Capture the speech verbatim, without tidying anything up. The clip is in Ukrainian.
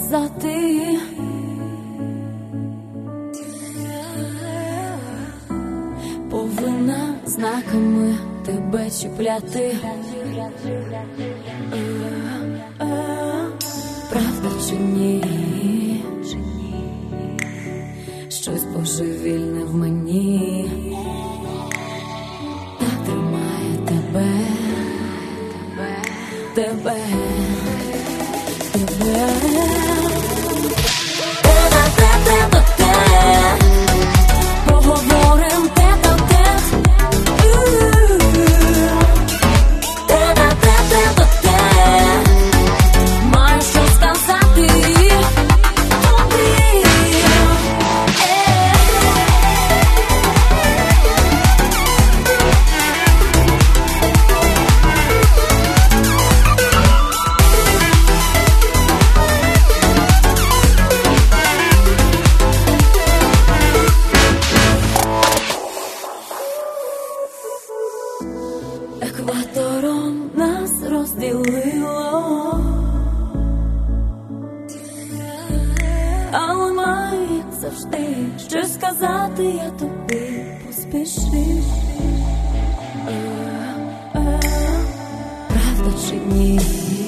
сказати. Повинна знаками тебе чіпляти. Правда чи ні? Щось божевільне в мені так тримає тебе, тебе, тебе. Поговорим тет-а-тет. Тет-а-тет-тет-а-тет. Маю що сказати тобі. Екватором нас розділило, але маю завжди щось сказати, я тобі поспішив. Правда чи ні?